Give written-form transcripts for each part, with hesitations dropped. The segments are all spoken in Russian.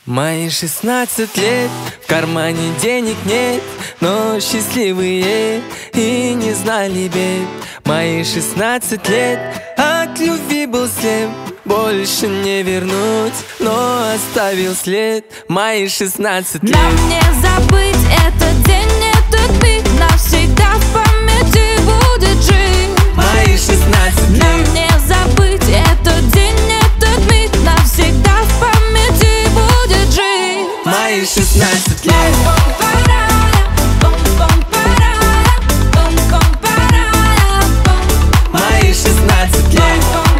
Мои 16 лет, в кармане денег нет, но счастливые и не знали бед. Мои 16 лет, от любви был слеп, больше не вернуть, но оставил след. Мои 16 лет. Нам не забыть этот день, этот миг, навсегда в памяти будет жить. Мои 16 лет. Нам не забыть этот день, этот миг, навсегда в памяти будет жить. Мои 16 лет. Мои 16 лет.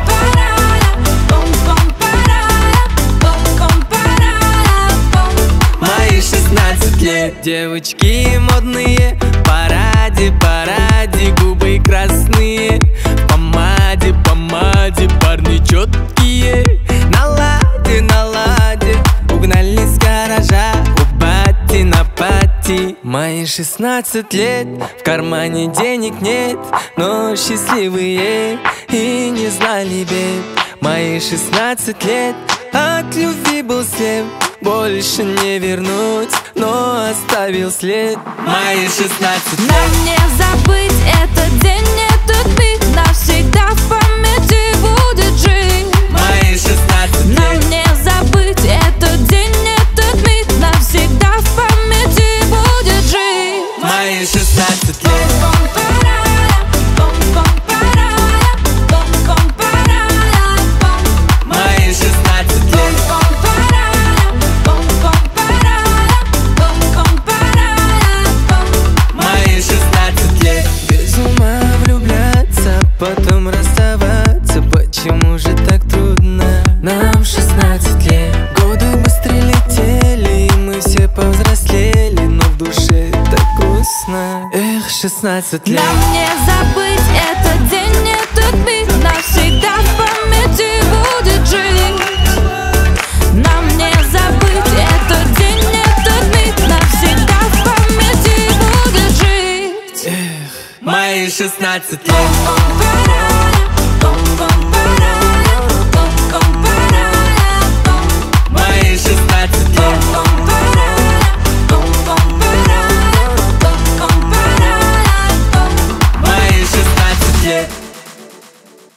Мои 16 лет. Девочки модные, параде, параде, губы красные, в помаде, помаде, парни четкие, на ладе, угнали с гаража, у бати на пати. Мои 16 лет, в кармане денег нет, но счастливые и не знали бед. Мои 16 лет, от любви был слеп, больше не вернуть, но оставил след. Мои 16 лет. Нам не забыть этот день, этот миг, навсегда в памяти будет жить. Мои 16 лет. Нам не забыть этот день, этот миг, навсегда в памяти будет жить. Мои 16 лет. Мои 16 лет. Мои 16 лет. Без ума влюбляться, потом расставаться, почему же так трудно? Нам 16 лет. Годы быстро летели, и мы все повзрослели, но в душе так грустно. Эх, 16 лет. Нам не забыть этот день, этот миг, навсегда в памяти будет жить. Нам не забыть этот день, этот миг, навсегда в памяти будет жить. Мои 16 лет.